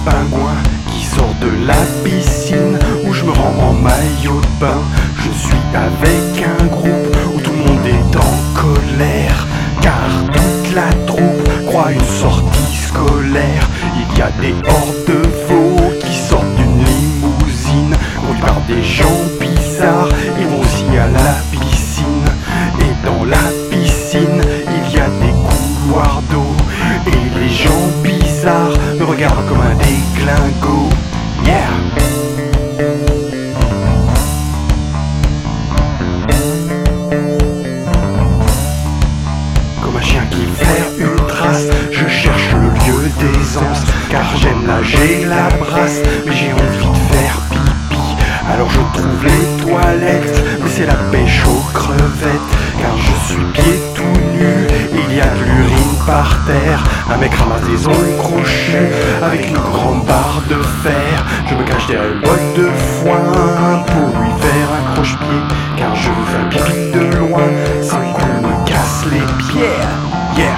pingouin qui sort de la piscine où je me rends en maillot de bain. Je suis avec un groupe où tout le monde est en colère, car toute la troupe croit une sortie scolaire. Il y a des hordes de veaux qui sortent d'une limousine, conduits par des gens bizarres. Ils vont aussi à la piscine, et dans la piscine il y a des couloirs d'eau, et les gens bizarres me regardent comme un déglingo. Yeah! Comme un chien qui perd une trace, je cherche le lieu d'aisance, car j'aime nager la brasse, mais j'ai envie de faire pipi. Alors je trouve les toilettes, mais c'est la pêche aux crevettes, car je suis pieds tout nu, il y a de l'urine par terre. Un mec ramasse des ongles crochus avec une grande barre de fer. Je me cache derrière une boîte de foin pour lui faire un croche-pied, car je veux faire pipi de loin sans qu'on me casse les pieds. Yeah!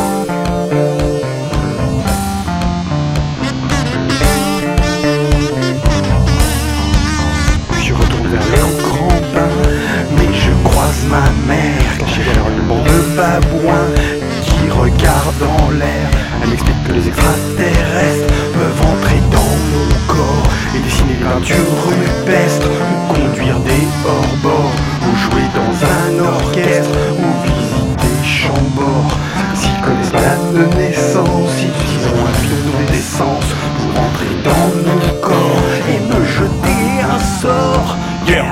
Je retourne vers le grand bain, mais je croise ma mère cachée derrière une bande de babouins qui regarde en l'air. Elle m'explique que les extraterrestres peuvent entrer dans mon corps et dessiner des peintures rupestres, ou conduire des hors-bords, ou jouer dans un orchestre, ou visiter Chambord. S'ils connaissent pas la de naissance, ils utiliseront un filon d'essence pour entrer dans mon corps et me jeter un sort. Yeah!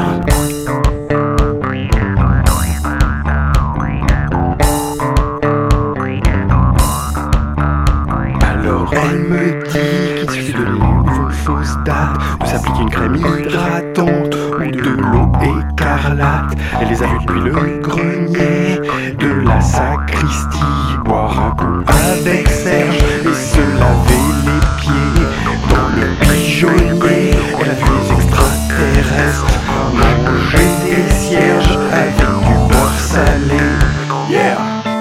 Elle me dit qu'il suffit de une fausse date, de s'appliquer une crème hydratante ou de l'eau écarlate. Elle les a vus depuis le grenier de la sacristie, boire un coup avec Serge et se laver les pieds dans le pigeonnier. Elle a vu les extraterrestres manger des cierges avec du beurre salé. Yeah!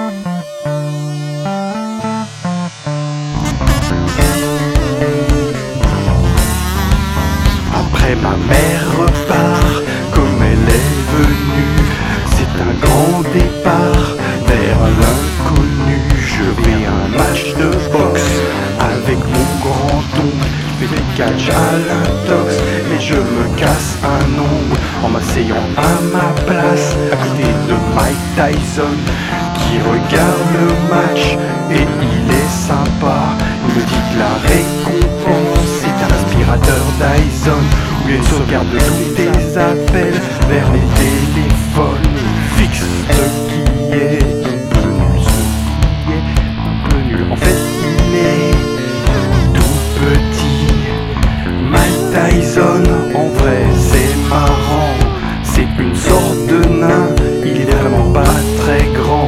Après ma mère repart comme elle est venue. C'est un grand départ vers l'inconnu. Je vais à un match de boxe avec mon grand-oncle. Je fais des catch à l'intox, mais je me casse un ongle en m'asseyant à ma place à côté de Mike Tyson qui regarde le match et il est sympa. Il me dit que la récompense c'est un aspirateur Dyson ou une sauvegarde de tous tes appels vers les téléphones fixes. Ce qui est un peu nul, ce qui est un peu nul. En fait, il est tout petit. Mike Tyson, en vrai, c'est marrant. C'est une sorte de nain, il est vraiment pas très grand.